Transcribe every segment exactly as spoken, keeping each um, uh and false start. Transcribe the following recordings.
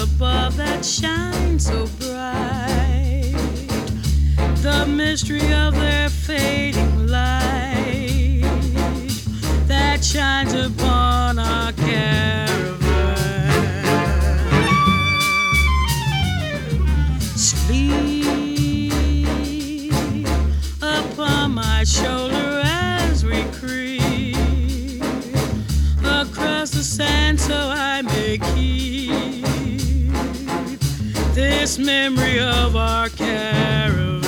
above that shine so bright, the mystery of their fading light that shines upon our caravan. Sleep upon my shoulder as we creep across the sand, so I may keep this memory of our caravan.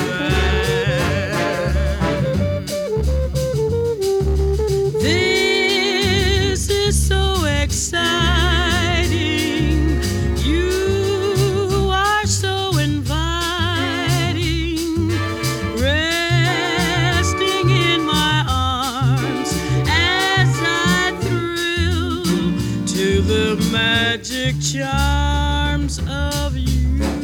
This is so exciting. You are so inviting, resting in my arms as I thrill to the magic charms of you.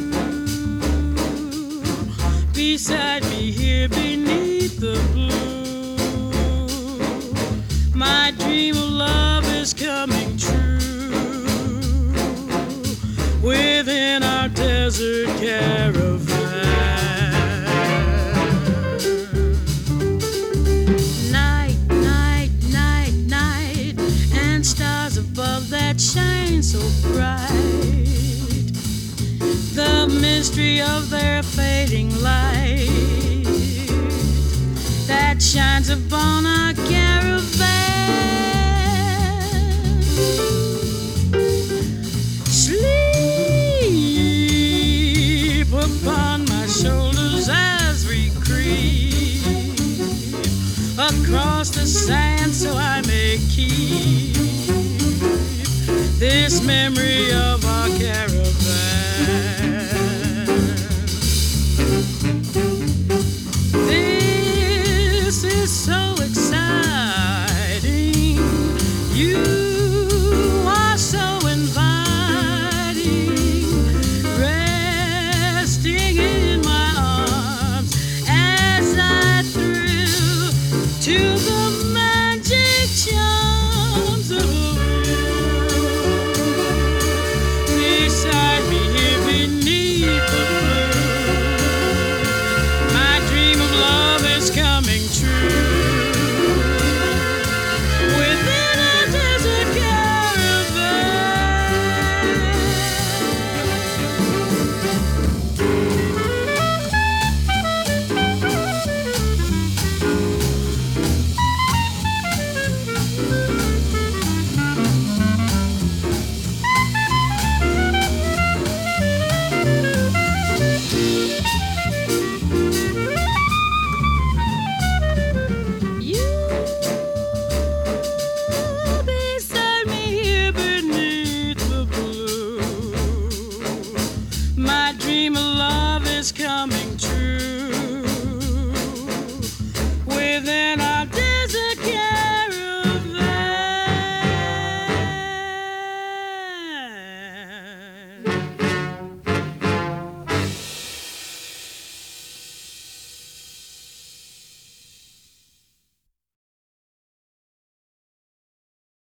Beside me here beneath the blue, my dream of love is coming true within our desert caravan. Night, night, night, night, and stars above that shine so bright, the mystery of their fading light that shines upon our caravan. Sleep upon my shoulders as we creep across the sand, so I may keep this memory of our